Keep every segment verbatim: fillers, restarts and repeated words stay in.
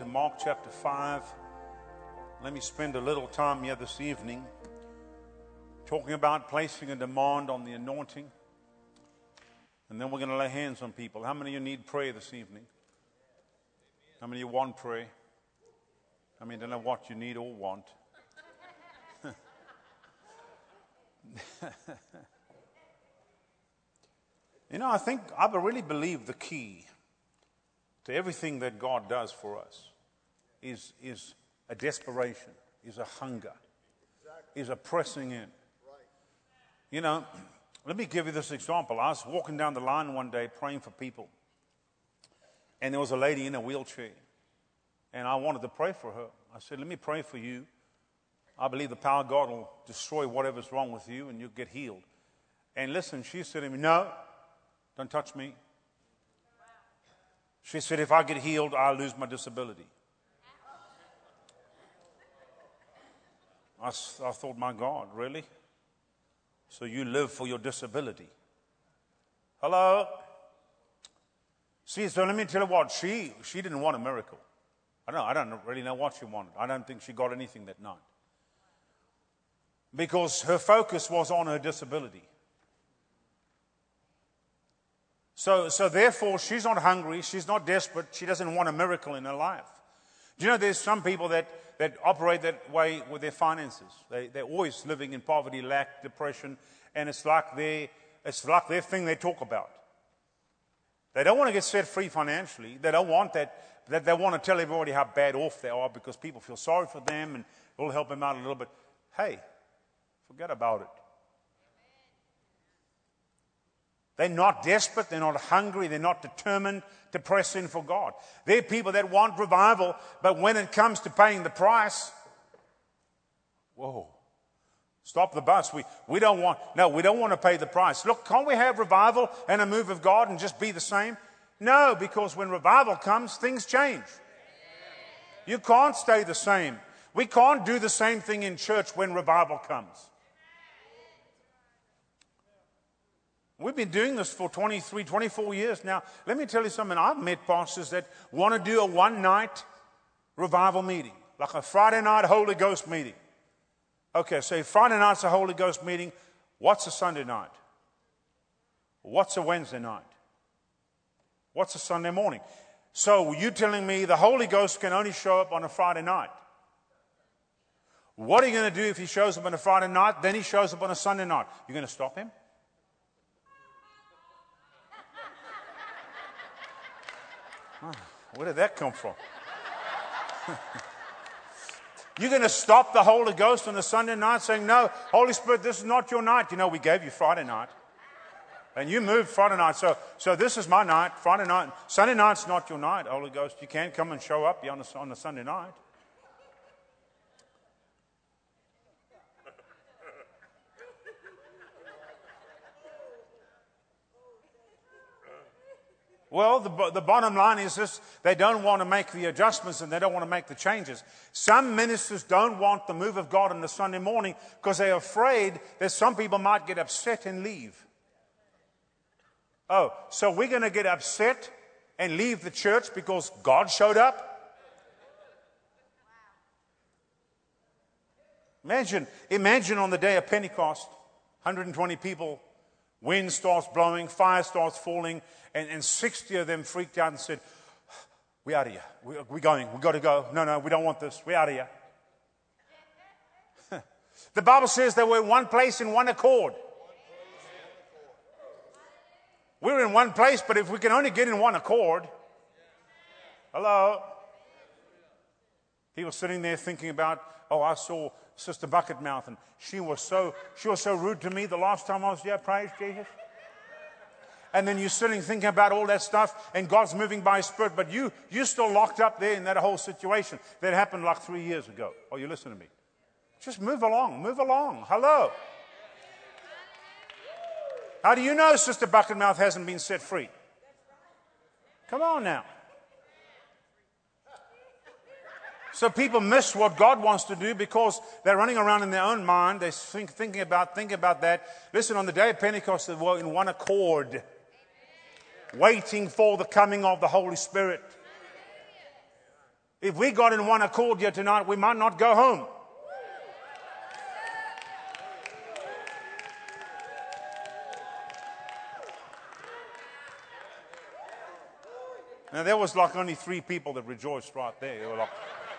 to Mark chapter five. Let me spend a little time here this evening talking about placing a demand on the anointing. And then we're going to lay hands on people. How many of you need prayer this evening? How many of you want prayer? I mean, I don't know what you need or want. You know, I think, I really believe the key to everything that God does for us is, is a desperation, is a hunger, is a pressing in. You know, let me give you this example. I was walking down the line one day praying for people, and there was a lady in a wheelchair, and I wanted to pray for her. I said, let me pray for you. I believe the power of God will destroy whatever's wrong with you, and you'll get healed. And listen, she said to me, no, don't touch me. She said, if I get healed, I'll lose my disability. I, I thought, my God, really? So you live for your disability? Hello? See, so let me tell you what, she, she didn't want a miracle. I don't know, I don't really know what she wanted. I don't think she got anything that night. Because her focus was on her disability. So, so therefore, she's not hungry, she's not desperate, she doesn't want a miracle in her life. Do you know there's some people that, that operate that way with their finances? They, they're always living in poverty, lack, depression, and it's like, their, it's like their thing they talk about. They don't want to get set free financially. They don't want that, that they want to tell everybody how bad off they are because people feel sorry for them and it will help them out a little bit. Hey, forget about it. They're not desperate, they're not hungry, they're not determined to press in for God. They're people that want revival, but when it comes to paying the price, whoa, stop the bus. We, we don't want, no, we don't want to pay the price. Look, can't we have revival and a move of God and just be the same? No, because when revival comes, things change. You can't stay the same. We can't do the same thing in church when revival comes. We've been doing this for twenty-three, twenty-four years now. Let me tell you something. I've met pastors that want to do a one-night revival meeting, like a Friday night Holy Ghost meeting. Okay, so if Friday night's a Holy Ghost meeting, what's a Sunday night? What's a Wednesday night? What's a Sunday morning? So you're telling me the Holy Ghost can only show up on a Friday night. What are you going to do if he shows up on a Friday night, then he shows up on a Sunday night? You're going to stop him? Oh, where did that come from? You're going to stop the Holy Ghost on a Sunday night saying, no, Holy Spirit, this is not your night. You know, we gave you Friday night. And you moved Friday night. So so this is my night, Friday night. Sunday night's not your night, Holy Ghost. You can't come and show up on a, on a Sunday night. Well, the, the bottom line is this, they don't want to make the adjustments and they don't want to make the changes. Some ministers don't want the move of God on the Sunday morning because they're afraid that some people might get upset and leave. Oh, so we're going to get upset and leave the church because God showed up? Imagine, imagine on the day of Pentecost, one hundred twenty people, wind starts blowing, fire starts falling, and, and sixty of them freaked out and said, we're out of here. We, we're going. We've got to go. No, no, we don't want this. We're out of here. The Bible says that we're in one place in one accord. We're in one place, but if we can only get in one accord. Hello? He was sitting there thinking about, oh, I saw Sister Bucketmouth, and she was so she was so rude to me the last time I was there. Praise Jesus. And then you're sitting thinking about all that stuff, and God's moving by His Spirit, but you, you're still locked up there in that whole situation that happened like three years ago. Oh, you listen to me. Just move along, move along. Hello. How do you know Sister Bucketmouth hasn't been set free? Come on now. So people miss what God wants to do because they're running around in their own mind. They're think, thinking about thinking about that. Listen, on the day of Pentecost, they were in one accord, waiting for the coming of the Holy Spirit. If we got in one accord here tonight, we might not go home. Now, there was like only three people that rejoiced right there. They were like,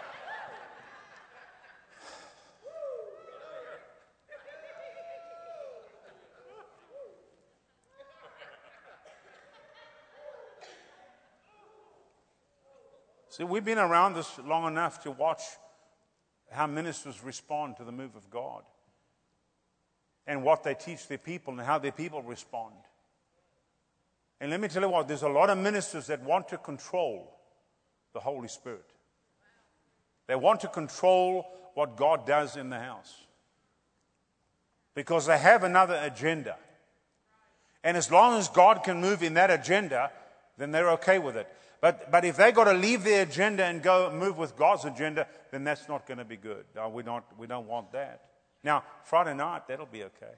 see, we've been around this long enough to watch how ministers respond to the move of God and what they teach their people and how their people respond. And let me tell you what, there's a lot of ministers that want to control the Holy Spirit. They want to control what God does in the house because they have another agenda. And as long as God can move in that agenda, then they're okay with it. But but if they've got to leave their agenda and go move with God's agenda, then that's not going to be good. No, we don't, we don't want that. Now, Friday night, that'll be okay.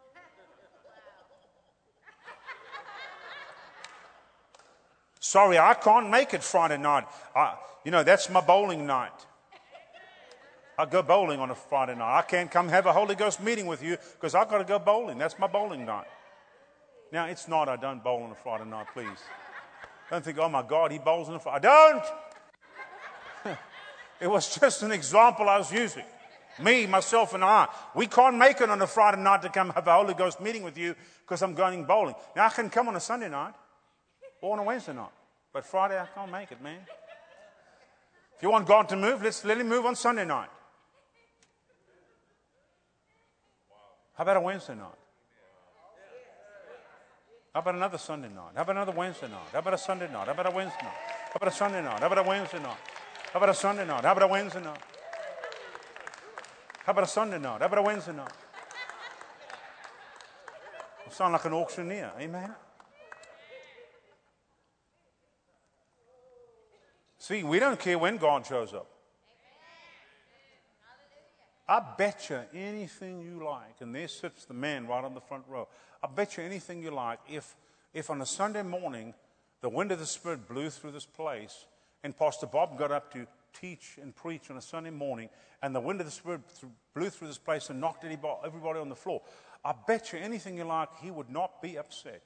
Sorry, I can't make it Friday night. I, you know, that's my bowling night. I go bowling on a Friday night. I can't come have a Holy Ghost meeting with you because I've got to go bowling. That's my bowling night. Now, it's not I don't bowl on a Friday night, please. Don't think, oh my God, he bowls on a Friday. I don't. It was just an example I was using. Me, myself, and I. We can't make it on a Friday night to come have a Holy Ghost meeting with you because I'm going bowling. Now, I can come on a Sunday night or on a Wednesday night. But Friday, I can't make it, man. If you want God to move, let's let him move on Sunday night. How about a Wednesday night? How about another Sunday night? How about another Wednesday night? How about a Sunday night? How about a Wednesday night? How about a Sunday night? How about a Wednesday night? How about a Sunday night? How about a Wednesday night? How about a Sunday night? How about a Wednesday night? I sound like an auctioneer. Amen? See, we don't care when God shows up. I bet you anything you like, and there sits the man right on the front row. I bet you anything you like, if, if on a Sunday morning the wind of the Spirit blew through this place and Pastor Bob got up to teach and preach on a Sunday morning and the wind of the Spirit th- blew through this place and knocked anybody, everybody on the floor, I bet you anything you like, he would not be upset.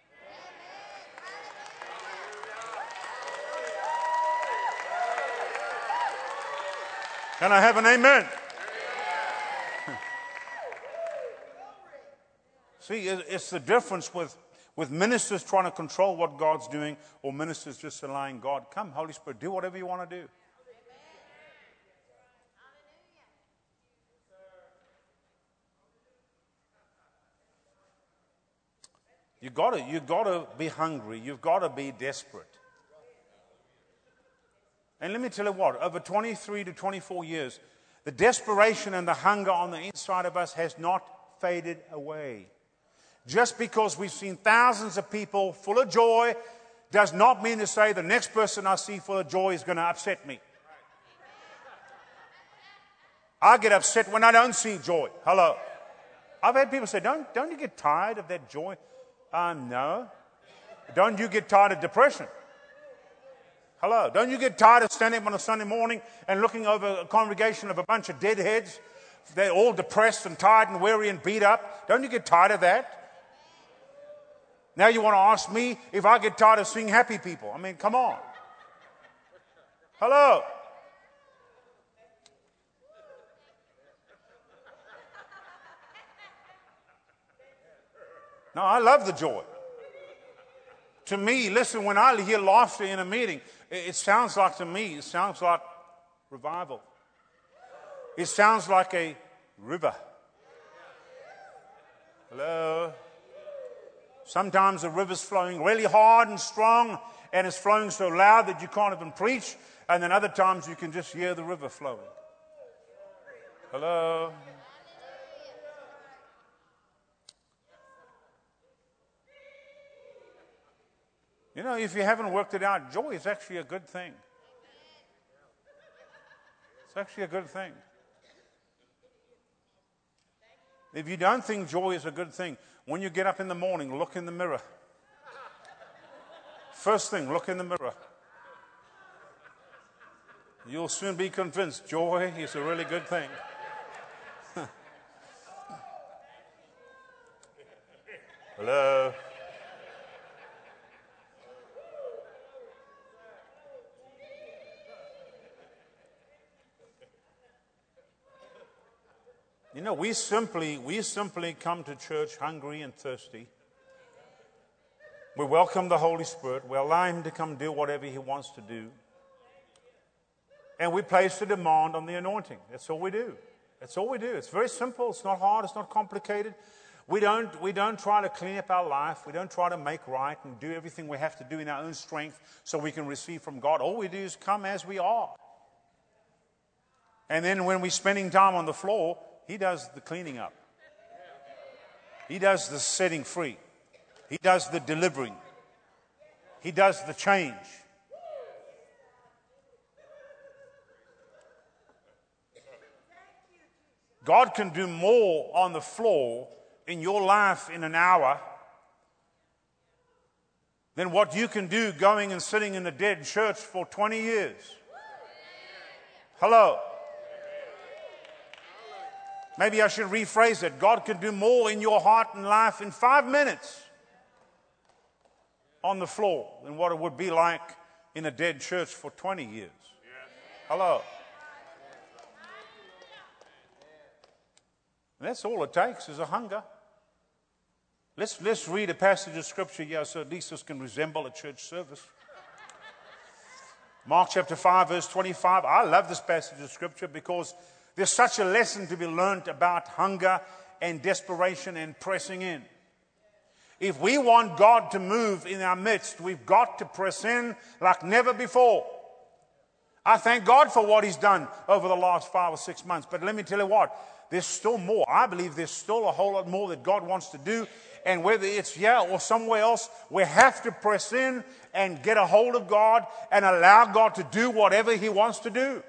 Can I have an amen? See, it's the difference with, with ministers trying to control what God's doing or ministers just allowing God, come, Holy Spirit, do whatever you want to do. You gotta, you gotta be hungry. You've got to be desperate. And let me tell you what, over twenty-three to twenty-four years, the desperation and the hunger on the inside of us has not faded away. Just because we've seen thousands of people full of joy does not mean to say the next person I see full of joy is going to upset me. I get upset when I don't see joy. Hello. I've had people say, don't, don't you get tired of that joy? Uh, no. Don't you get tired of depression? Hello. Don't you get tired of standing up on a Sunday morning and looking over a congregation of a bunch of deadheads? They're all depressed and tired and weary and beat up. Don't you get tired of that? Now you want to ask me if I get tired of seeing happy people. I mean, come on. Hello. No, I love the joy. To me, listen, when I hear laughter in a meeting, it sounds like to me, it sounds like revival. It sounds like a river. Hello? Sometimes the river's flowing really hard and strong, and it's flowing so loud that you can't even preach, and then other times you can just hear the river flowing. Hello? You know, if you haven't worked it out, joy is actually a good thing. It's actually a good thing. If you don't think joy is a good thing, when you get up in the morning, look in the mirror. First thing, look in the mirror. You'll soon be convinced joy is a really good thing. Hello? You know, we simply, we simply come to church hungry and thirsty. We welcome the Holy Spirit. We allow Him to come do whatever He wants to do. And we place a demand on the anointing. That's all we do. That's all we do. It's very simple. It's not hard. It's not complicated. We don't, we don't try to clean up our life. We don't try to make right and do everything we have to do in our own strength so we can receive from God. All we do is come as we are. And then when we're spending time on the floor, He does the cleaning up. He does the setting free. He does the delivering. He does the change. God can do more on the floor in your life in an hour than what you can do going and sitting in a dead church for twenty years. Hello. Maybe I should rephrase it. God can do more in your heart and life in five minutes on the floor than what it would be like in a dead church for twenty years. Hello. And that's all it takes is a hunger. Let's, let's read a passage of Scripture here so at least this can resemble a church service. Mark chapter five, verse twenty-five. I love this passage of Scripture because there's such a lesson to be learned about hunger and desperation and pressing in. If we want God to move in our midst, we've got to press in like never before. I thank God for what He's done over the last five or six months. But let me tell you what, there's still more. I believe there's still a whole lot more that God wants to do. And whether it's here or somewhere else, we have to press in and get a hold of God and allow God to do whatever He wants to do.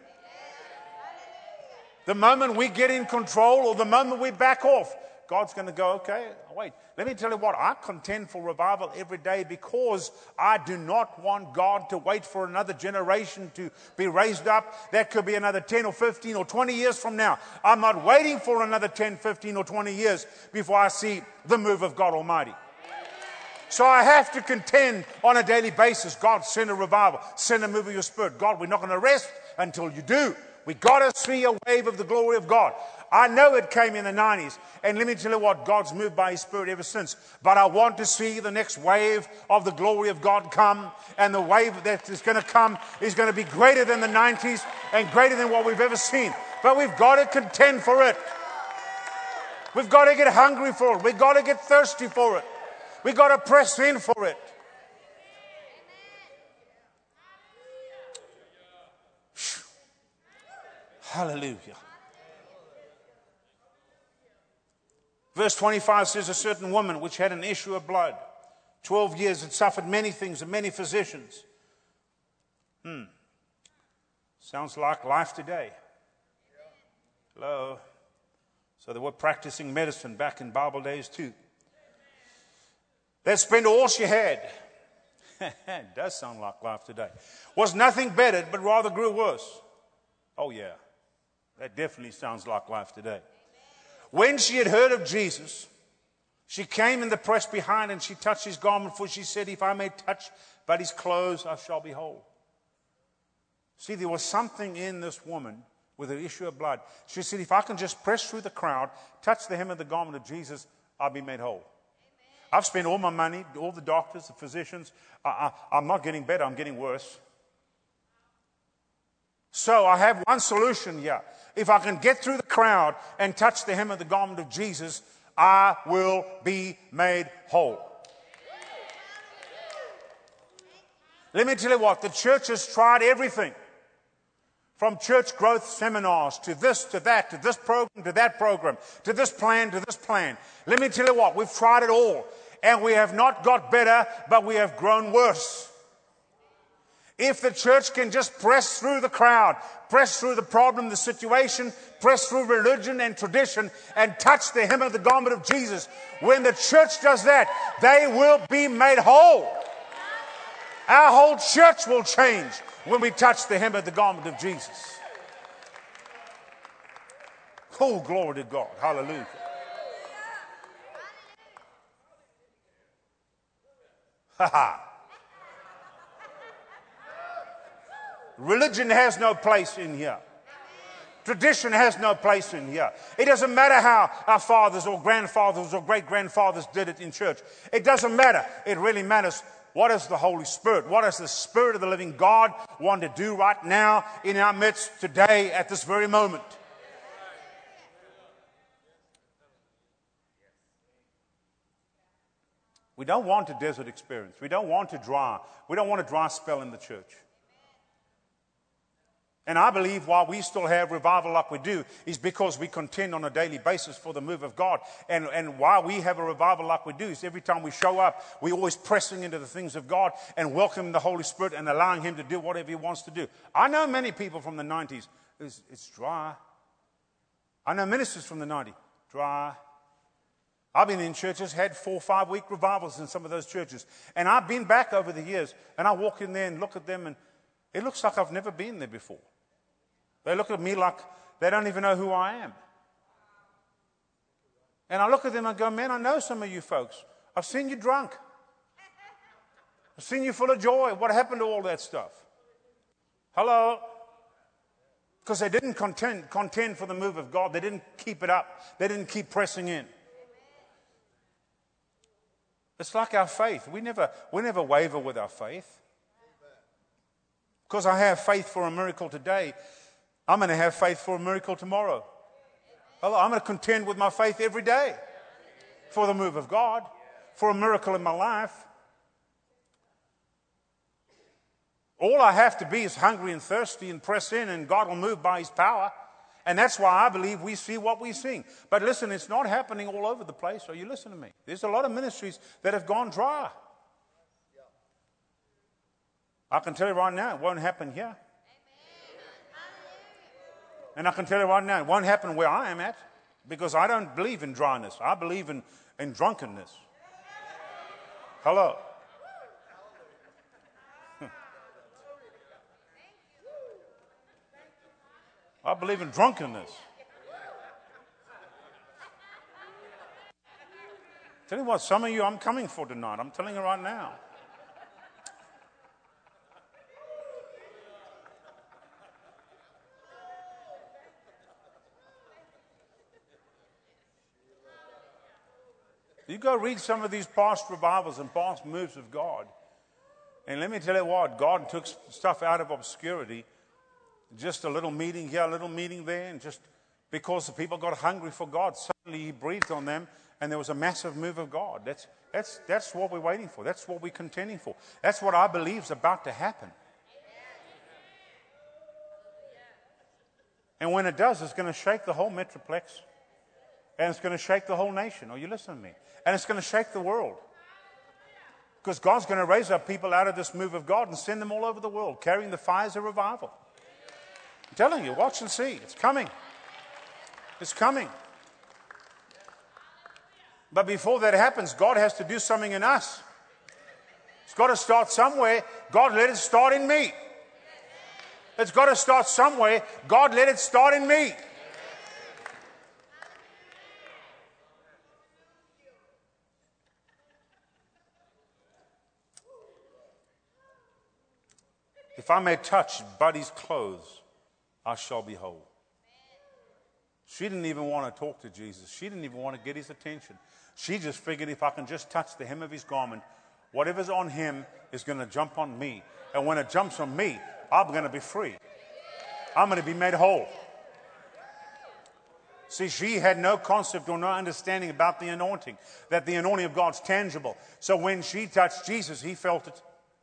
The moment we get in control or the moment we back off, God's going to go, okay, wait. Let me tell you what, I contend for revival every day because I do not want God to wait for another generation to be raised up. That could be another ten or fifteen or twenty years from now. I'm not waiting for another ten, fifteen or twenty years before I see the move of God Almighty. So I have to contend on a daily basis. God, send a revival. Send a move of your Spirit. God, we're not going to rest until you do. We got to see a wave of the glory of God. I know it came in the nineties. And let me tell you what, God's moved by His Spirit ever since. But I want to see the next wave of the glory of God come. And the wave that is going to come is going to be greater than the nineties and greater than what we've ever seen. But we've got to contend for it. We've got to get hungry for it. We've got to get thirsty for it. We've got to press in for it. Hallelujah. Verse twenty-five says, a certain woman which had an issue of blood, twelve years, had suffered many things and many physicians. Hmm. Sounds like life today. Hello. So they were practicing medicine back in Bible days too. They'd spent all she had. It does sound like life today. Was nothing bettered, but rather grew worse. Oh yeah. That definitely sounds like life today. When she had heard of Jesus, she came in the press behind and she touched His garment, for she said, if I may touch but His clothes, I shall be whole. See, there was something in this woman with an issue of blood. She said, if I can just press through the crowd, touch the hem of the garment of Jesus, I'll be made whole. I've spent all my money, all the doctors, the physicians. I, I, I'm not getting better, I'm getting worse. So I have one solution here. If I can get through the crowd and touch the hem of the garment of Jesus, I will be made whole. Let me tell you what, the church has tried everything. From church growth seminars to this, to that, to this program, to that program, to this plan, to this plan. Let me tell you what, we've tried it all. And we have not got better, but we have grown worse. If the church can just press through the crowd, press through the problem, the situation, press through religion and tradition, and touch the hem of the garment of Jesus, when the church does that, they will be made whole. Our whole church will change when we touch the hem of the garment of Jesus. Oh, glory to God. Hallelujah. Ha ha. Religion has no place in here. Tradition has no place in here. It doesn't matter how our fathers or grandfathers or great-grandfathers did it in church. It doesn't matter. It really matters. What is the Holy Spirit? What does the Spirit of the living God want to do right now in our midst today at this very moment? We don't want a desert experience. We don't want a dry. We don't want a dry spell in the church. And I believe why we still have revival like we do is because we contend on a daily basis for the move of God. And, and why we have a revival like we do is every time we show up, we're always pressing into the things of God and welcoming the Holy Spirit and allowing Him to do whatever He wants to do. I know many people from the nineties, it's, it's dry. I know ministers from the nineties, dry. I've been in churches, had four or five week revivals in some of those churches. And I've been back over the years, and I walk in there and look at them, and it looks like I've never been there before. They look at me like they don't even know who I am. And I look at them and go, man, I know some of you folks. I've seen you drunk. I've seen you full of joy. What happened to all that stuff? Hello? Because they didn't contend, contend for the move of God. They didn't keep it up. They didn't keep pressing in. It's like our faith. We never, we never waver with our faith. Because I have faith for a miracle today, I'm going to have faith for a miracle tomorrow. I'm going to contend with my faith every day for the move of God, for a miracle in my life. All I have to be is hungry and thirsty and press in, and God will move by His power. And that's why I believe we see what we sing. But listen, it's not happening all over the place. Are you listening to me? There's a lot of ministries that have gone dry. I can tell you right now, it won't happen here. And I can tell you right now, it won't happen where I am at, because I don't believe in dryness. I believe in, in drunkenness. Hello. I believe in drunkenness. Tell you what, some of you I'm coming for tonight. I'm telling you right now. You go read some of these past revivals and past moves of God. And let me tell you what, God took stuff out of obscurity. Just a little meeting here, a little meeting there. And just because the people got hungry for God, suddenly He breathed on them and there was a massive move of God. That's, that's, that's what we're waiting for. That's what we're contending for. That's what I believe is about to happen. And when it does, it's going to shake the whole metroplex. And it's going to shake the whole nation. Are you listening to me? And it's going to shake the world. Because God's going to raise up people out of this move of God and send them all over the world, carrying the fires of revival. I'm telling you, watch and see. It's coming. It's coming. But before that happens, God has to do something in us. It's got to start somewhere. God, let it start in me. It's got to start somewhere. God, let it start in me. If I may touch Buddy's clothes, I shall be whole. She didn't even want to talk to Jesus. She didn't even want to get His attention. She just figured if I can just touch the hem of His garment, whatever's on Him is going to jump on me. And when it jumps on me, I'm going to be free. I'm going to be made whole. See, she had no concept or no understanding about the anointing, that the anointing of God's tangible. So when she touched Jesus, He felt it.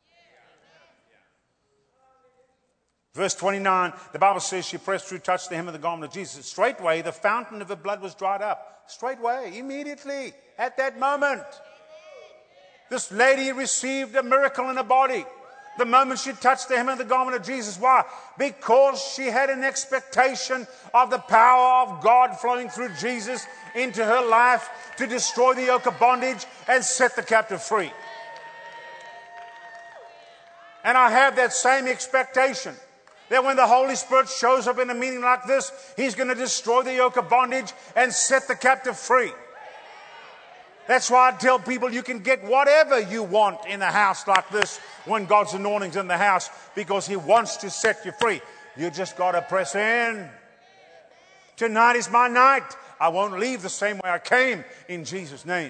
Verse twenty-nine, the Bible says she pressed through, touched the hem of the garment of Jesus. Straightway, the fountain of her blood was dried up. Straightway, immediately, at that moment. This lady received a miracle in her body. The moment she touched the hem of the garment of Jesus. Why? Because she had an expectation of the power of God flowing through Jesus into her life to destroy the yoke of bondage and set the captive free. And I have that same expectation that when the Holy Spirit shows up in a meeting like this, He's going to destroy the yoke of bondage and set the captive free. That's why I tell people you can get whatever you want in a house like this when God's anointing's in the house, because He wants to set you free. You just got to press in. Tonight is my night. I won't leave the same way I came, in Jesus' name.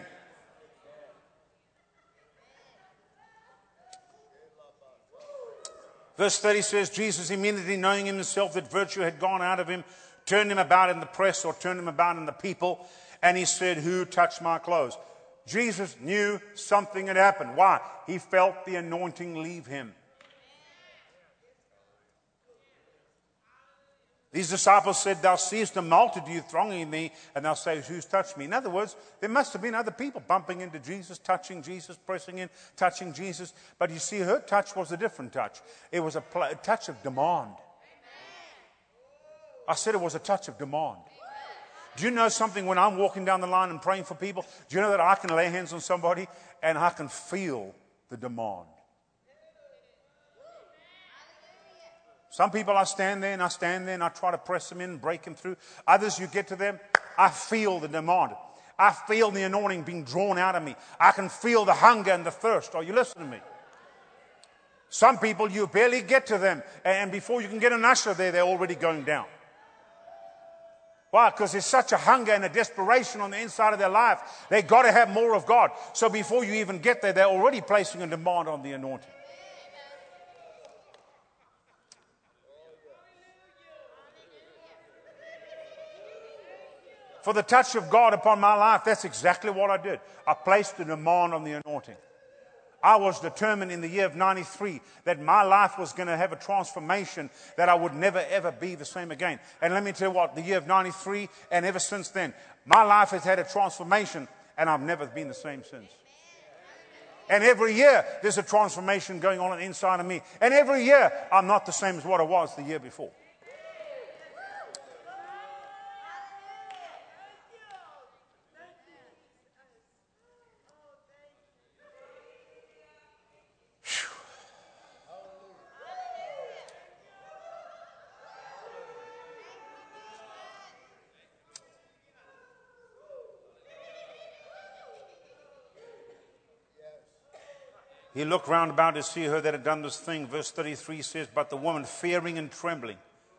Verse thirty says, Jesus, immediately knowing in himself that virtue had gone out of him, turned him about in the press, or turned him about in the people, and he said, who touched my clothes? Jesus knew something had happened. Why? He felt the anointing leave him. These disciples said, thou seest a multitude thronging thee, and thou sayest, who's touched me? In other words, there must have been other people bumping into Jesus, touching Jesus, pressing in, touching Jesus. But you see, her touch was a different touch. It was a, pl- a touch of demand. I said it was a touch of demand. Do you know something? When I'm walking down the line and praying for people, do you know that I can lay hands on somebody and I can feel the demand? Some people, I stand there and I stand there and I try to press them in and break them through. Others, you get to them, I feel the demand. I feel the anointing being drawn out of me. I can feel the hunger and the thirst. Are you listening to me? Some people, you barely get to them, and before you can get an usher there, they're already going down. Why? Because there's such a hunger and a desperation on the inside of their life. They've got to have more of God. So before you even get there, they're already placing a demand on the anointing. For the touch of God upon my life, that's exactly what I did. I placed a demand on the anointing. I was determined in the year of ninety-three that my life was going to have a transformation, that I would never ever be the same again. And let me tell you what, the year of ninety-three and ever since then, my life has had a transformation, and I've never been the same since. And every year there's a transformation going on inside of me. And every year I'm not the same as what I was the year before. He looked round about to see her that had done this thing. Verse thirty-three says, but the woman, fearing and trembling,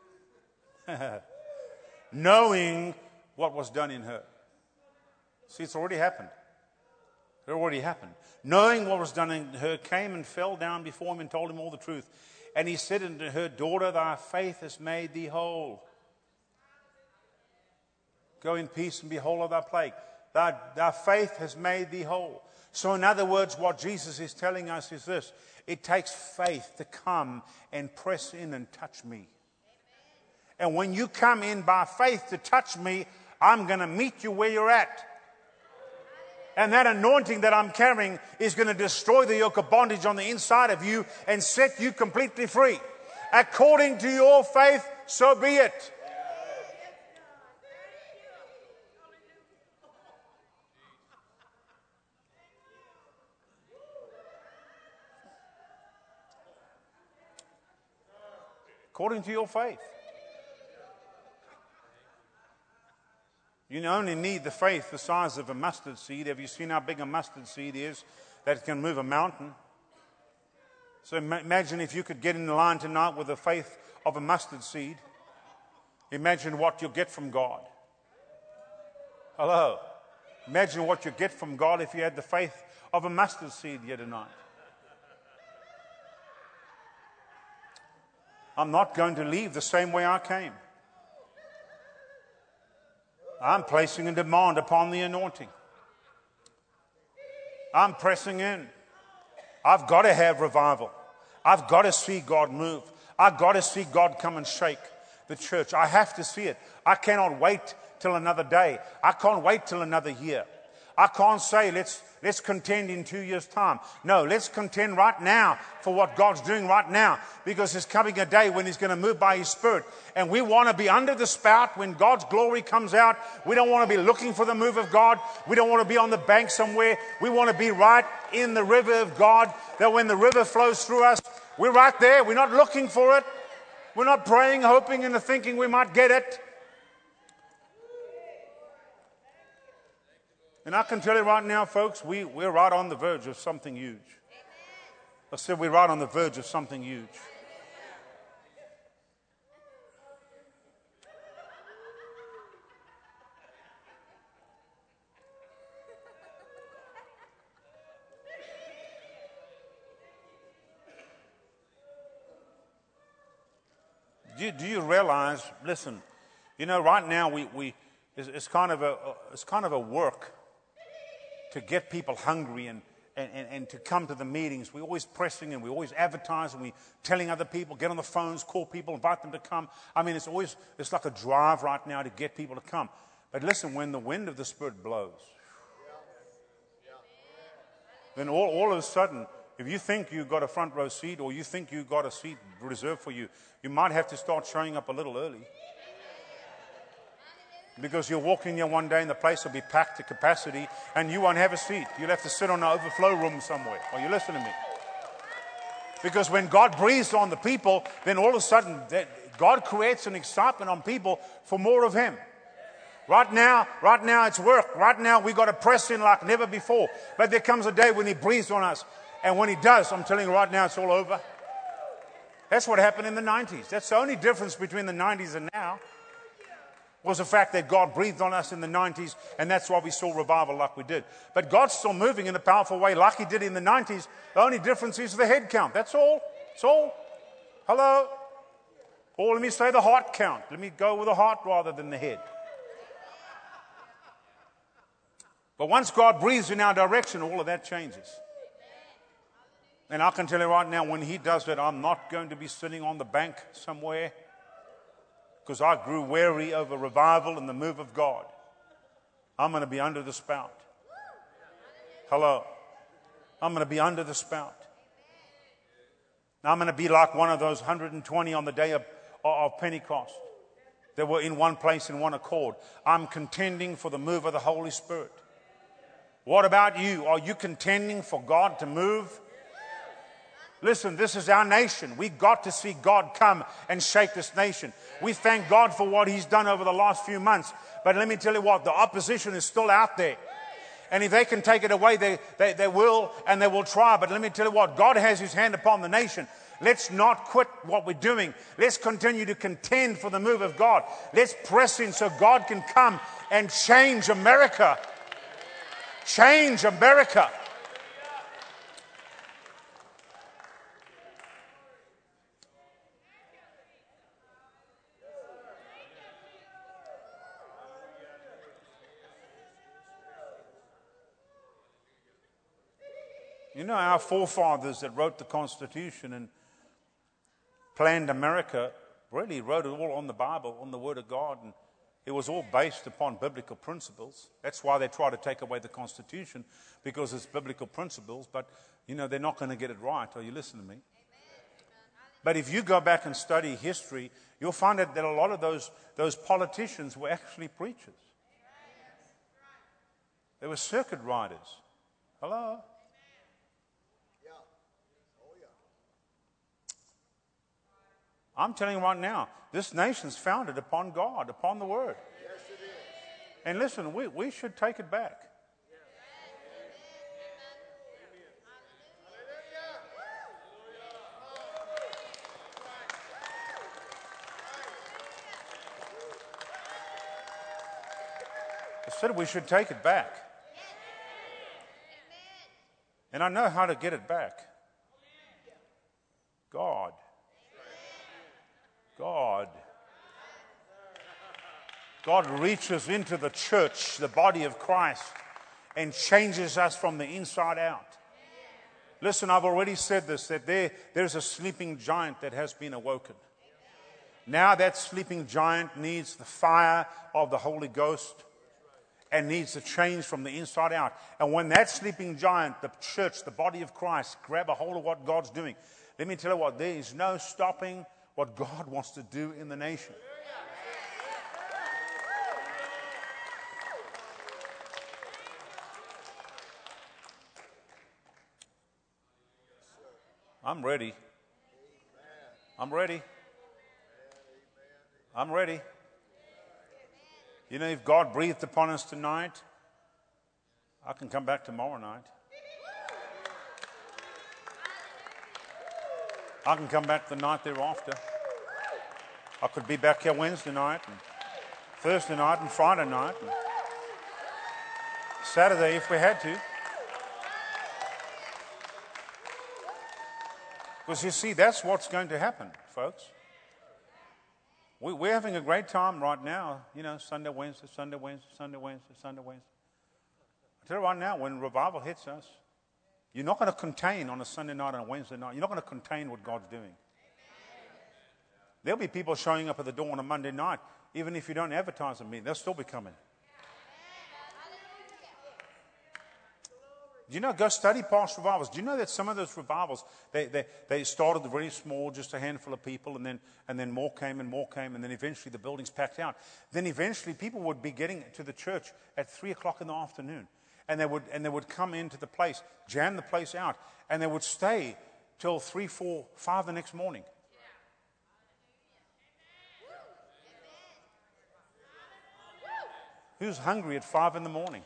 knowing what was done in her. See, it's already happened. It already happened. Knowing what was done in her, came and fell down before him and told him all the truth. And he said unto her, daughter, thy faith has made thee whole. Go in peace and be whole of thy plague. Thy, thy faith has made thee whole. So in other words, what Jesus is telling us is this. It takes faith to come and press in and touch me. And when you come in by faith to touch me, I'm going to meet you where you're at. And that anointing that I'm carrying is going to destroy the yoke of bondage on the inside of you and set you completely free. According to your faith, so be it. According to your faith. You only need the faith the size of a mustard seed. Have you seen how big a mustard seed is that can move a mountain? So imagine if you could get in the line tonight with the faith of a mustard seed. Imagine what you'll get from God. Hello. Imagine what you get from God if you had the faith of a mustard seed here tonight. I'm not going to leave the same way I came. I'm placing a demand upon the anointing. I'm pressing in. I've got to have revival. I've got to see God move. I've got to see God come and shake the church. I have to see it. I cannot wait till another day. I can't wait till another year. I can't say let's let's contend in two years' time. No, let's contend right now for what God's doing right now, because there's coming a day when He's going to move by His Spirit. And we want to be under the spout when God's glory comes out. We don't want to be looking for the move of God. We don't want to be on the bank somewhere. We want to be right in the river of God, that when the river flows through us, We're right there. We're not looking for it. We're not praying, hoping, and thinking we might get it. And I can tell you right now, folks, we, we're right on the verge of something huge. I said we're right on the verge of something huge. Do you, do you realize, listen, you know, right now we, we it's, it's kind of a it's kind of a work to get people hungry and, and, and to come to the meetings. We're always pressing and we're always advertising. We're telling other people, get on the phones, call people, invite them to come. I mean, it's always, it's like a drive right now to get people to come. But listen, when the wind of the Spirit blows, then all, all of a sudden, if you think you've got a front row seat or you think you've got a seat reserved for you, you might have to start showing up a little early. Because you'll walk in here one day and the place will be packed to capacity and you won't have a seat. You'll have to sit on an overflow room somewhere. Are you listening to me? Because when God breathes on the people, then all of a sudden God creates an excitement on people for more of Him. Right now, right now it's work. Right now we've got to press in like never before. But there comes a day when He breathes on us. And when He does, I'm telling you right now, it's all over. That's what happened in the nineties. That's the only difference between the nineties and now. Was the fact that God breathed on us in the nineties, and that's why we saw revival like we did. But God's still moving in a powerful way like He did in the nineties. The only difference is the head count. That's all. That's all. Hello? Or let me say the heart count. Let me go with the heart rather than the head. But once God breathes in our direction, all of that changes. And I can tell you right now, when He does that, I'm not going to be sitting on the bank somewhere. Because I grew weary over revival and the move of God. I'm going to be under the spout. Hello. I'm going to be under the spout. I'm going to be like one of those one hundred twenty on the day of, of Pentecost. They were in one place in one accord. I'm contending for the move of the Holy Spirit. What about you? Are you contending for God to move? Listen, this is our nation. We got to see God come and shake this nation. We thank God for what He's done over the last few months. But let me tell you what, the opposition is still out there. And if they can take it away, they, they, they will, and they will try. But let me tell you what, God has His hand upon the nation. Let's not quit what we're doing. Let's continue to contend for the move of God. Let's press in so God can come and change America. Change America. You know, our forefathers that wrote the Constitution and planned America really wrote it all on the Bible, on the Word of God, and it was all based upon biblical principles. That's why they try to take away the Constitution, because it's biblical principles, but, you know, they're not going to get it right. Are you listening to me? Amen. But if you go back and study history, you'll find that, that a lot of those, those politicians were actually preachers. They were circuit riders. Hello? I'm telling you right now, this nation's founded upon God, upon the Word. Yes, it is. And listen, we, we should take it back. I said we should take it back. And I know how to get it back. God. God. God reaches into the church, the body of Christ, and changes us from the inside out. Listen, I've already said this, that there, there's a sleeping giant that has been awoken. Now that sleeping giant needs the fire of the Holy Ghost and needs to change from the inside out. And when that sleeping giant, the church, the body of Christ, grab a hold of what God's doing, let me tell you what, there is no stopping what God wants to do in the nation. I'm ready. I'm ready. I'm ready. You know, if God breathed upon us tonight, I can come back tomorrow night. I can come back the night thereafter. I could be back here Wednesday night and Thursday night and Friday night and Saturday if we had to. Because you see, that's what's going to happen, folks. We, we're having a great time right now. You know, Sunday, Wednesday, Sunday, Wednesday, Sunday, Wednesday, Sunday, Wednesday. I tell you right now, when revival hits us, you're not going to contain on a Sunday night and a Wednesday night. You're not going to contain what God's doing. There'll be people showing up at the door on a Monday night. Even if you don't advertise them, they'll still be coming. Do you know, go study past revivals. Do you know that some of those revivals, they, they, they started very small, just a handful of people, and then, and then more came and more came, and then eventually the building's packed out. Then eventually people would be getting to the church at three o'clock in the afternoon. And they would, and they would come into the place, jam the place out, and they would stay till three, four, five the next morning. Who's hungry at five in the morning?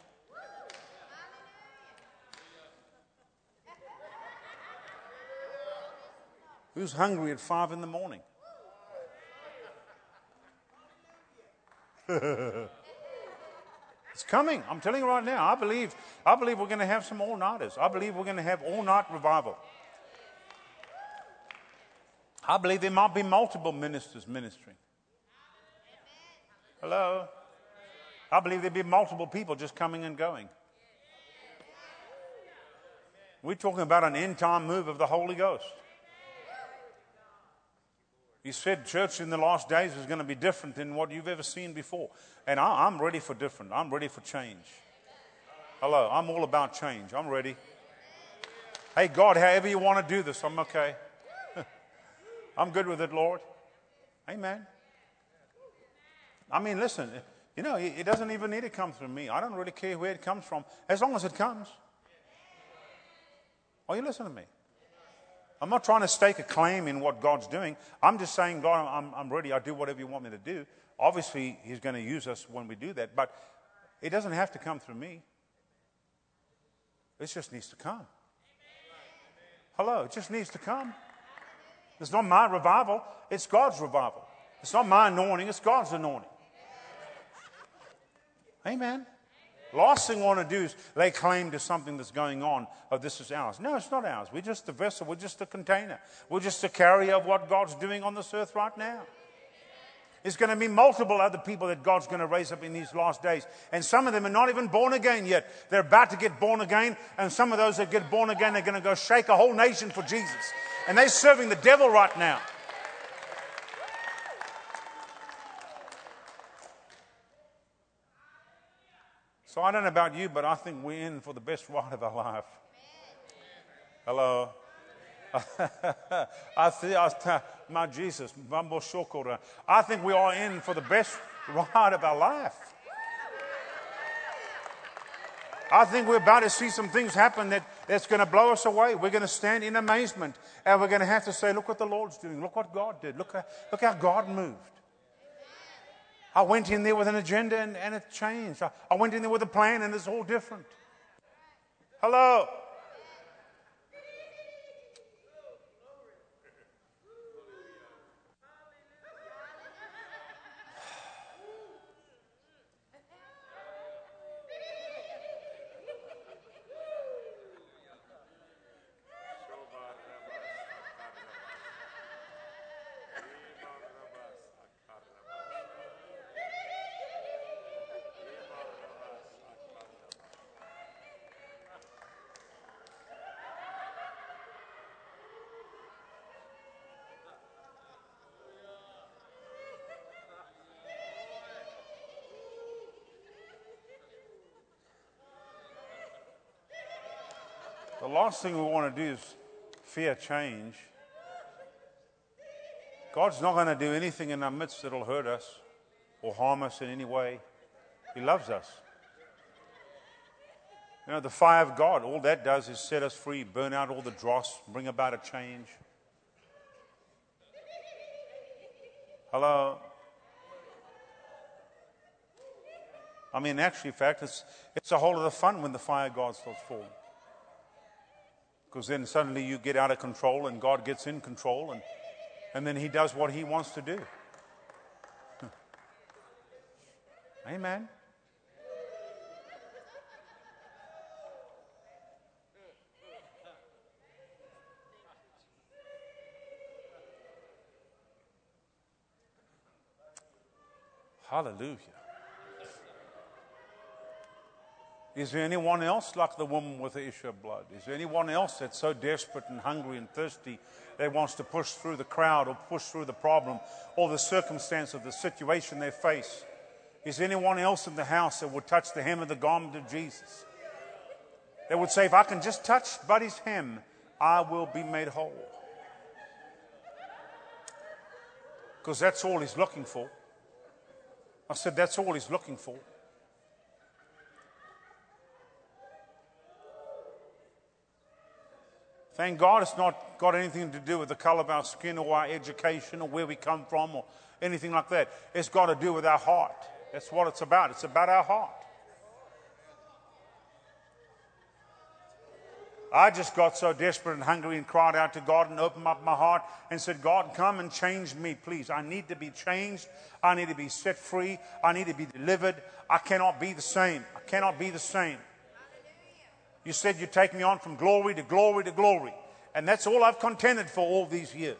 Who's hungry at five in the morning? It's coming. I'm telling you right now. I believe, I believe we're going to have some all-nighters. I believe we're going to have all-night revival. I believe there might be multiple ministers ministering. Hello? I believe there'll be multiple people just coming and going. We're talking about an end-time move of the Holy Ghost. He said church in the last days is going to be different than what you've ever seen before. And I, I'm ready for different. I'm ready for change. Hello, I'm all about change. I'm ready. Hey, God, however you want to do this, I'm okay. I'm good with it, Lord. Amen. I mean, listen, you know, it doesn't even need to come through me. I don't really care where it comes from, as long as it comes. Are you listening to me? I'm not trying to stake a claim in what God's doing. I'm just saying, God, I'm, I'm ready. I'll do whatever you want me to do. Obviously, He's going to use us when we do that, but it doesn't have to come through me. It just needs to come. Hello, it just needs to come. It's not my revival. It's God's revival. It's not my anointing. It's God's anointing. Amen. Last thing I want to do is lay claim to something that's going on. Oh, this is ours. No, it's not ours. We're just the vessel. We're just a container. We're just a carrier of what God's doing on this earth right now. There's going to be multiple other people that God's going to raise up in these last days. And some of them are not even born again yet. They're about to get born again. And some of those that get born again are going to go shake a whole nation for Jesus. And they're serving the devil right now. So I don't know about you, but I think we're in for the best ride of our life. Hello. I think, my Jesus, I think we are in for the best ride of our life. I think we're about to see some things happen that, that's going to blow us away. We're going to stand in amazement, and we're going to have to say, look what the Lord's doing. Look what God did. Look how, look how God moved. I went in there with an agenda and, and it changed. I, I went in there with a plan and it's all different. Hello. The last thing we want to do is fear change. God's not going to do anything in our midst that will hurt us or harm us in any way. He loves us. You know, the fire of God, all that does is set us free, burn out all the dross, bring about a change. Hello? I mean, actually, in fact, it's, it's a whole lot of fun when the fire of God starts falling. Because then suddenly you get out of control and God gets in control and, and then He does what He wants to do. Amen. Hallelujah. Is there anyone else like the woman with the issue of blood? Is there anyone else that's so desperate and hungry and thirsty that wants to push through the crowd or push through the problem or the circumstance of the situation they face? Is there anyone else in the house that would touch the hem of the garment of Jesus? That would say, if I can just touch Buddy's hem, I will be made whole. Because that's all He's looking for. I said, that's all He's looking for. Thank God it's not got anything to do with the color of our skin or our education or where we come from or anything like that. It's got to do with our heart. That's what it's about. It's about our heart. I just got so desperate and hungry and cried out to God and opened up my heart and said, God, come and change me, please. I need to be changed. I need to be set free. I need to be delivered. I cannot be the same. I cannot be the same. You said you take me on from glory to glory to glory. And that's all I've contended for all these years.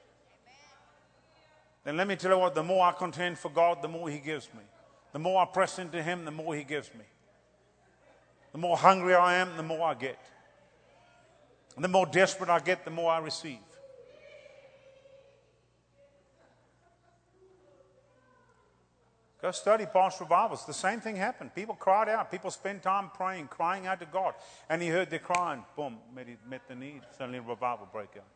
Then let me tell you what, the more I contend for God, the more He gives me. The more I press into Him, the more He gives me. The more hungry I am, the more I get. And the more desperate I get, the more I receive. Go study past revivals. The same thing happened. People cried out. People spent time praying, crying out to God. And He heard their crying. Boom, met, met the need. Suddenly a revival break out.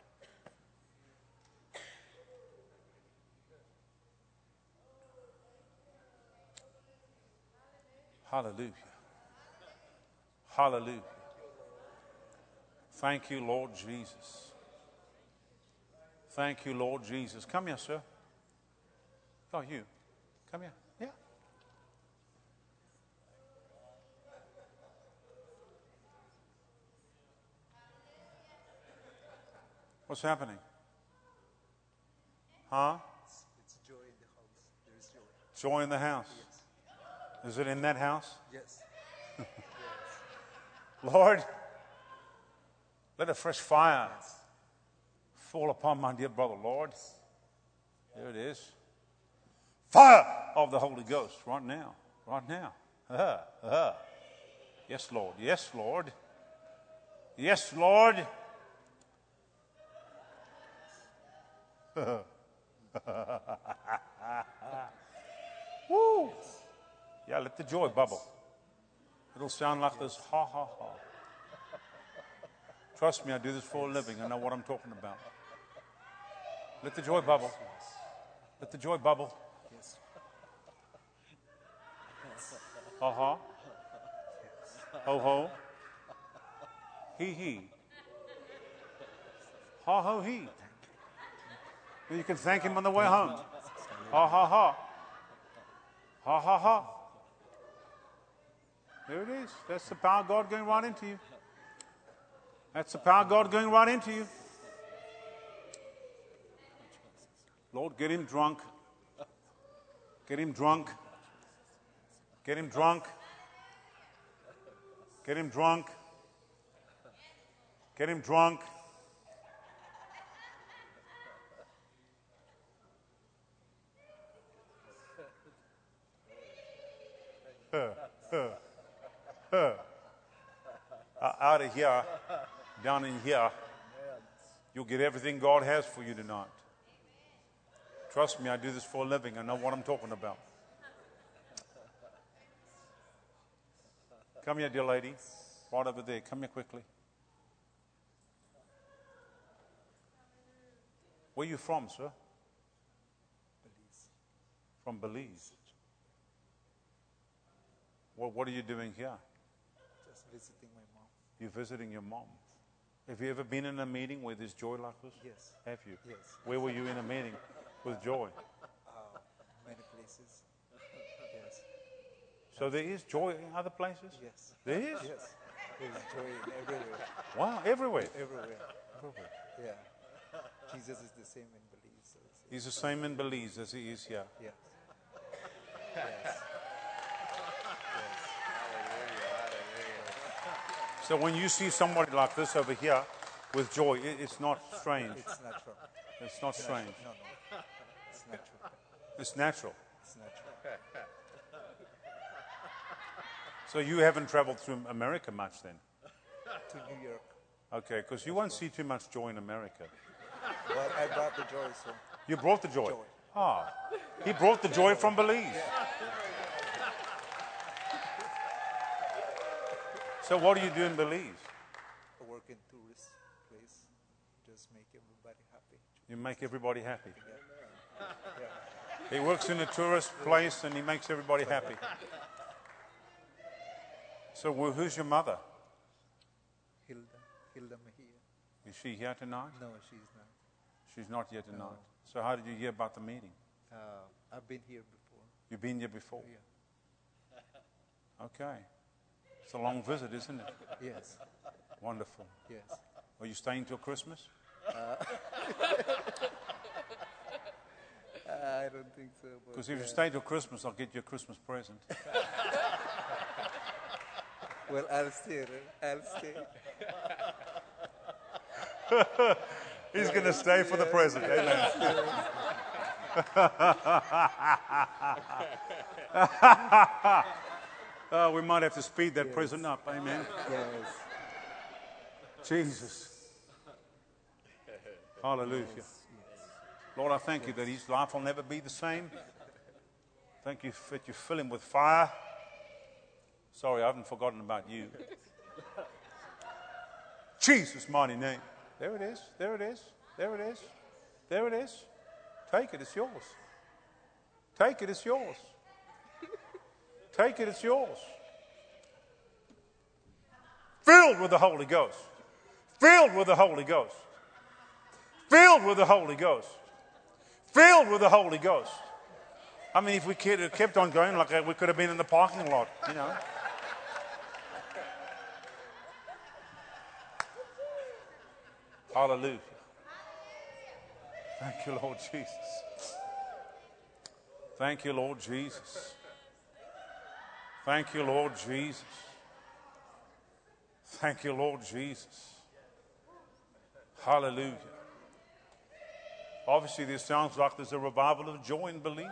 Hallelujah. Hallelujah. Thank you, Lord Jesus. Thank you, Lord Jesus. Come here, sir. Oh, you. Come here. Yeah. What's happening? Huh? It's joy in the house. There is joy. Joy in the house. Yes. Is it in that house? Yes. Yes. Lord, let a fresh fire Yes. fall upon my dear brother, Lord. There it is. Fire of the Holy Ghost right now. Right now. Uh, uh. Yes, Lord. Yes, Lord. Yes, Lord. Woo. Yeah, let the joy bubble. It'll sound like this, ha, ha, ha. Trust me, I do this for a living. I know what I'm talking about. Let the joy bubble. Let the joy bubble. Yes. Ha, ha. Ho, ho. He, he. Ha, ho, he. You can thank Him on the way home. Ha, ha, ha. Ha, ha, ha. There it is. That's the power of God going right into you. That's the power of God going right into you. Lord, get him drunk. Get him drunk. Get him drunk. Get him drunk. Get him drunk. Uh, uh, uh. Out of here, down in here, you'll get everything God has for you tonight. Trust me, I do this for a living. I know what I'm talking about. Come here, dear lady. Right over there. Come here quickly. Where are you from, sir? Belize. From Belize. What, what are you doing here? Just visiting my mom. You're visiting your mom. Have you ever been in a meeting where there's joy like this? Yes. Have you? Yes. Where were you in a meeting with joy? places. Yes. So there is joy in other places? Yes. There is? Yes. There is joy in everywhere. Wow, everywhere. Everywhere. Everywhere. Yeah. Jesus is the same in Belize. So it's- He's the same in Belize as he is here. Yes. Yes. So when you see somebody like this over here with joy, it, it's not strange. It's natural. It's not strange. No, no. It's natural. It's natural. It's natural. So you haven't traveled through America much then? To New York. Okay, because you won't see too much joy in America. But I brought the joy, so You brought the joy? Joy. Ah, he brought the joy from Belize. So what do you do in Belize? I work in tourist place. Just make everybody happy. You make everybody happy. Yeah. He Yeah. works in a tourist place and he makes everybody happy. So wh- who's your mother? Hilda. Hilda Mejia. Is she here tonight? No, she's not. She's not here tonight. So how did you hear about the meeting? Uh, I've been here before. You've been here before? Yeah. Okay. It's a long visit, isn't it? Yes. Wonderful. Yes. Are you staying till Christmas? I don't think so. Because if you stay till Christmas, I'll get you a Christmas present. Well, I'll stay. Right? I'll stay. He's going to stay for the present. Amen. Oh, we might have to speed that present up. Amen. Yes. Jesus. Hallelujah. Lord, I thank you that his life will never be the same. Thank you that you fill him with fire. Sorry, I haven't forgotten about you. Jesus' mighty name. There it is. There it is. There it is. There it is. Take it. It's yours. Take it. It's yours. Take it. It's yours. Filled with the Holy Ghost. Filled with the Holy Ghost. Filled with the Holy Ghost. Filled with the Holy Ghost. I mean, if we kept on going like that, we could have been in the parking lot, you know. Hallelujah. Thank you, Lord Jesus. Thank you, Lord Jesus. Thank you, Lord Jesus. Thank you, Lord Jesus. Hallelujah. Obviously, this sounds like there's a revival of joy in Belize.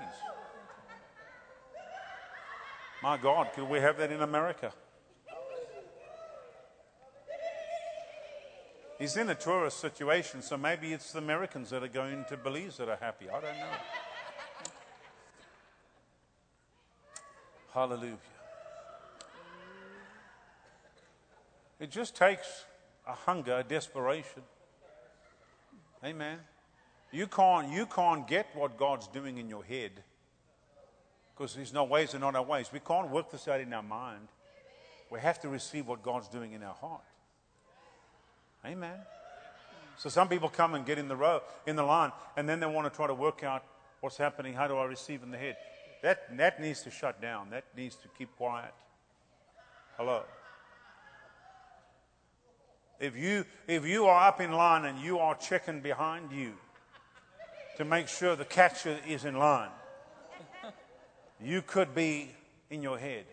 My God, could we have that in America? He's in a tourist situation, so maybe it's the Americans that are going to Belize that are happy. I don't know. Hallelujah. It just takes a hunger, a desperation. Amen. You can't, you can't get what God's doing in your head because there's no ways and not our ways. We can't work this out in our mind. We have to receive what God's doing in our heart. Amen. So some people come and get in the row, in the line, and then they want to try to work out what's happening. How do I receive in the head? That, that needs to shut down. That needs to keep quiet. Hello. If you, if you are up in line and you are checking behind you to make sure the catcher is in line, you could be in your head.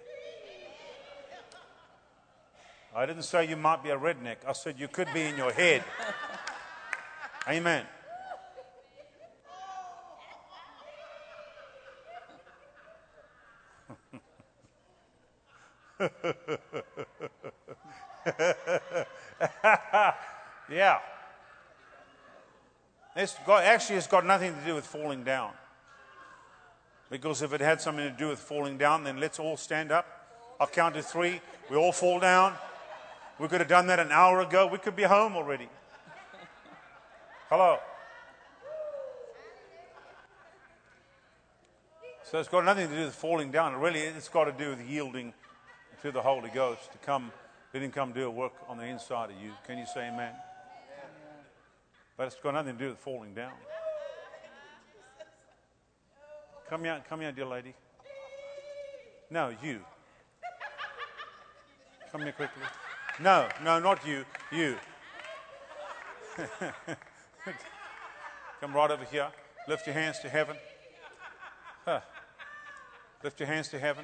I didn't say you might be a redneck. I said you could be in your head. Amen. Yeah. It's got, actually, it's got nothing to do with falling down. Because if it had something to do with falling down, then let's all stand up. I'll count to three. We all fall down. We could have done that an hour ago. We could be home already. Hello. So it's got nothing to do with falling down. Really, it's got to do with yielding to the Holy Ghost to come, let him come do a work on the inside of you. Can you say amen? But it's got nothing to do with falling down. Come here, come here, dear lady. No, you. Come here quickly. No, no, not you. You. Come right over here. Lift your hands to heaven. Huh. Lift your hands to heaven.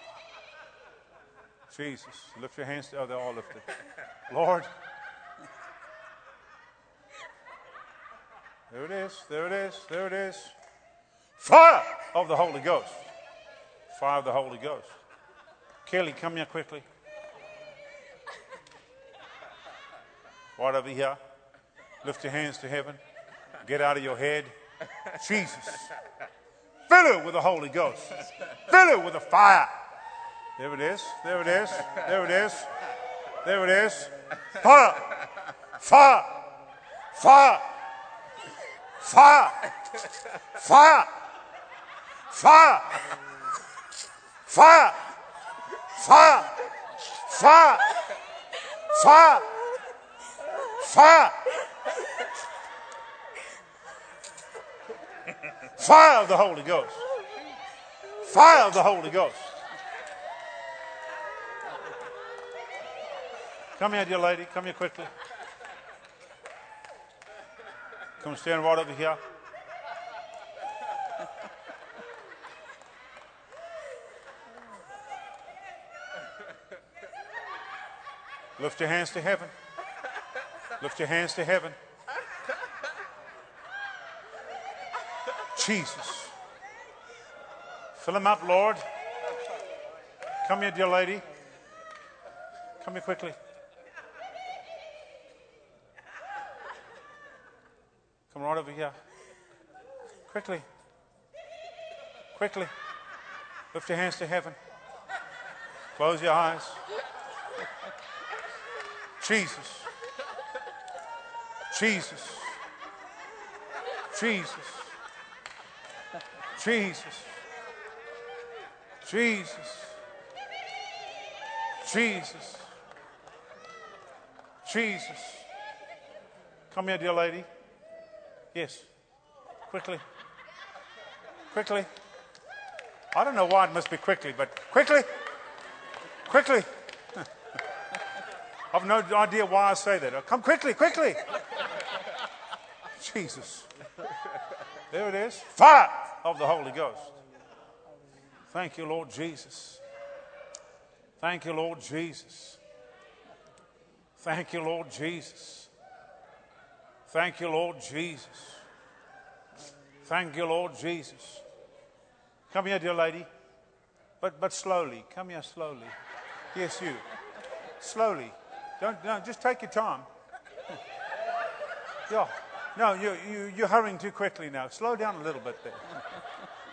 Jesus. Lift your hands to... Oh, they're all lifted. Lord. There it is. There it is. There it is. Fire of the Holy Ghost. Fire of the Holy Ghost. Kelly, come here quickly. Right over here. Lift your hands to heaven. Get out of your head. Jesus. Fill her with the Holy Ghost. Fill her with the fire. There it is. There it is. There it is. There it is. Fire. Fire. Fire. Fire. Fire. Fire. Fire. Fire. Fire. Fire. Fire. Fire of the Holy Ghost. Fire of the Holy Ghost. Come here, dear lady. Come here quickly. Come stand right over here. Lift your hands to heaven. Lift your hands to heaven. Jesus. Fill him up, Lord. Come here, dear lady. Come here quickly. Come right over here. Quickly. Quickly. Lift your hands to heaven. Close your eyes. Jesus. Jesus. Jesus. Jesus. Jesus. Jesus. Jesus. Come here, dear lady. Yes. Quickly. Quickly. I don't know why it must be quickly, but quickly. Quickly. I've no idea why I say that. Come quickly, quickly. Jesus. There it is. Fire of the Holy Ghost. Thank you, Lord Jesus. Thank you, Lord Jesus. Thank you, Lord Jesus. Thank you, Lord Jesus. Thank you, Lord Jesus. Come here, dear lady. But but slowly. Come here slowly. Yes, you. Slowly. Don't, no, just take your time. Yeah. No, you, you, you're hurrying too quickly now. Slow down a little bit there.